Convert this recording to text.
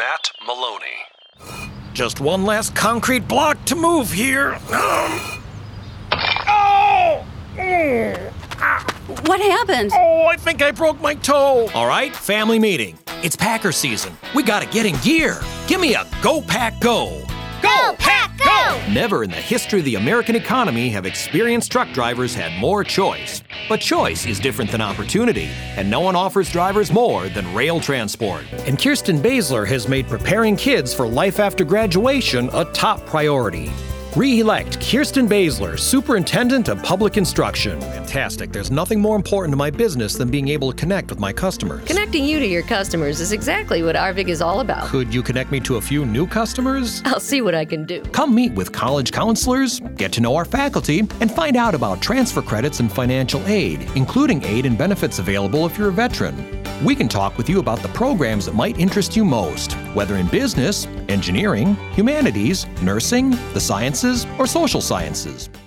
Matt Maloney. Just one last concrete block to move here. What happened? Oh, I think I broke my toe. All right, family meeting. It's Packer season. We gotta get in gear. Give me a Go Pack Go. Go, Pack, go! Never in the history of the American economy have experienced truck drivers had more choice. But choice is different than opportunity, and no one offers drivers more than rail transport. And Kirsten Basler has made preparing kids for life after graduation a top priority. Re-elect Kirsten Basler, Superintendent of Public Instruction. Fantastic. There's nothing more important to my business than being able to connect with my customers. Connecting you to your customers is exactly what Arvig is all about. Could you connect me to a few new customers? I'll see what I can do. Come meet with college counselors, get to know our faculty, and find out about transfer credits and financial aid, including aid and benefits available if you're a veteran. We can talk with you about the programs that might interest you most, whether in business, engineering, humanities, nursing, the sciences, or social sciences.